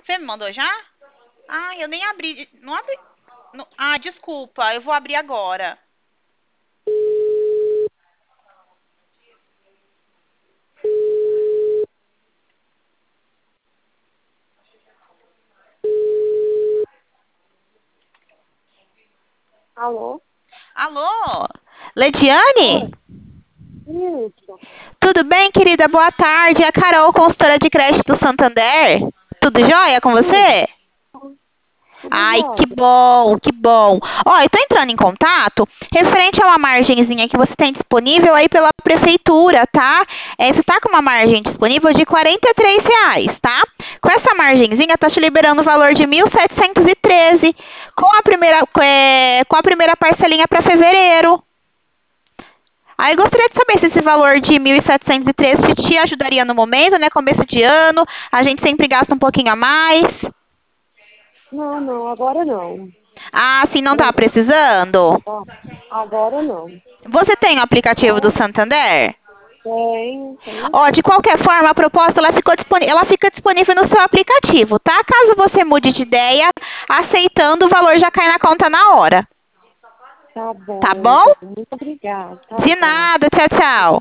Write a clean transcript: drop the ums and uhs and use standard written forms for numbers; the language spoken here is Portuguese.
Você me mandou já? Ah, eu nem abri. Não abri. Ah, desculpa, eu vou abrir agora. Alô? Alô? Lediane? Oi, isso. Tudo bem, querida? Boa tarde. É a Carol, consultora de crédito do Santander. Tudo jóia com Tudo, você? tudo Ai, que jóia. bom, que bom. Ó, eu tô entrando em contato referente a uma margenzinha que você tem disponível aí pela prefeitura, tá? Você tá com uma margem disponível de R$ 43, tá? Com essa margenzinha, tá te liberando o valor de 1.713 com a primeira parcelinha para fevereiro. Aí eu gostaria de saber se esse valor de 1.713 te ajudaria no momento, né? Começo de ano, a gente sempre gasta um pouquinho a mais. Não, não, agora não. Ah, sim, não tá Agora, precisando? agora não. Você tem o aplicativo do Tá? Santander? Tenho Ó, de sim. qualquer forma, a proposta ela fica disponível no seu aplicativo, tá? Caso você mude de ideia, aceitando, o valor já cai na conta na hora. Tá Tá bom, bom? então. Muito obrigada. Tá De bom. nada, tchau, tchau.